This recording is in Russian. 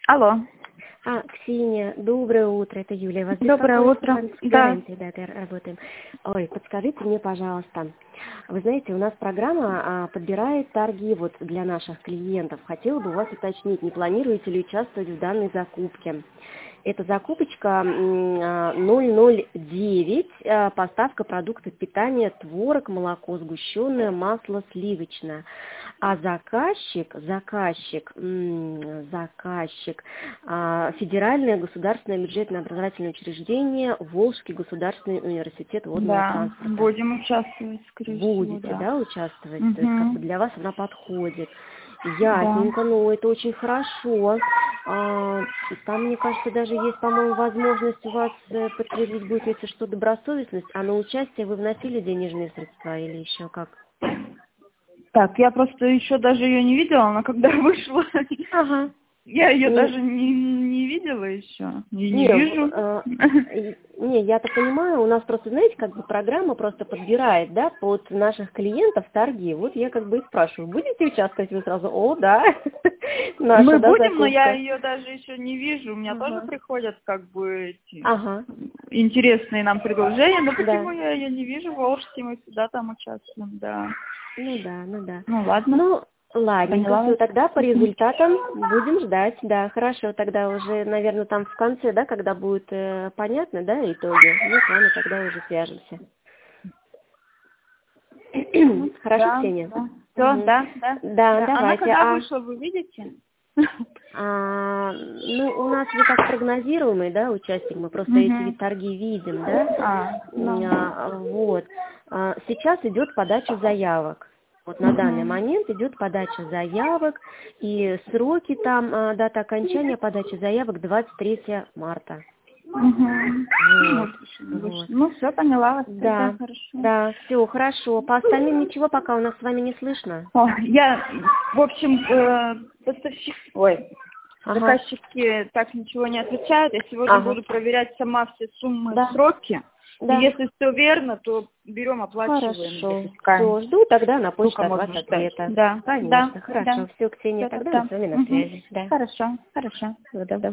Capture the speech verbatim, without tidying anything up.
Алло. А, Ксения, доброе утро, это Юлия. Вас Доброе беспокоит утро. Франц Да. Гарантии, да, это работаем. Ой, подскажите мне, пожалуйста, вы знаете, у нас программа а, подбирает торги вот для наших клиентов. Хотела бы у вас уточнить, не планируете ли участвовать в данной закупке? Это закупочка ноль ноль девять, поставка продуктов питания, творог, молоко сгущенное, масло сливочное. А заказчик, заказчик, заказчик, Федеральное государственное бюджетное образовательное учреждение, Волжский государственный университет водного Да, транспорта. будем участвовать, скорее Будете, всего, да. да, участвовать? Угу. То есть как бы для вас она подходит. Да. Ясненько, ну это очень хорошо. А, там, мне кажется, даже есть, по-моему, возможность у вас э, подтвердить будет, если что, добросовестность, а на участие вы вносили денежные средства или еще как? Так, я просто еще даже ее не видела, она когда вышла. Ага. Я ее Ну, даже не, не видела еще. Не, не Не, вижу. э, и- не, я-то понимаю, у нас просто, знаете, как бы программа просто подбирает, да, под наших клиентов торги. Вот я как бы и спрашиваю, будете участвовать? Вы сразу, о, да, наша, Мы да, будем, но я закупка. ее даже еще не вижу. У меня тоже Ага. приходят как бы эти Ага, интересные нам предложения, но да. почему я ее не вижу в Волжске, мы всегда там участвуем, да. Ну да, ну да. Ну ладно, Ну, ладненько, поняла все, вас. тогда по результатам будем ждать, да, хорошо, тогда уже, наверное, там в конце, да, когда будет э, понятно, да, итоги, мы с вами тогда уже свяжемся. Хорошо, Да, Ксения? да. Все, Угу. да, да, Да, да. Она давайте. когда А, вышла, вы видите? а, ну, у нас вы как прогнозируемый, да, участник, мы просто эти Угу. ведь торги видим, да, А, ну. а, вот. А, сейчас идет подача заявок. Вот на данный Угу. момент идет подача заявок, и сроки там, а, дата окончания подачи заявок двадцать третьего марта. Угу. Вот, вот. Ну, все, поняла вас, тогда Да, хорошо. да, все, хорошо. По остальным ничего пока у нас с вами не слышно. О, я, в общем, э, поставщик, ой, Ага, заказчики так ничего не отвечают. Я сегодня ага, буду проверять сама все суммы, да, сроки. И да. если все верно, то берем, оплачиваем, Хорошо. запускаем. Все, жду тогда на почту Сколько от вас можно ждать? ответа. Да, да, Конечно, да. хорошо. Все, Ксения, Все, тогда мы тогда. с вами на Угу. связи. Да. Хорошо, хорошо. Всего доброго.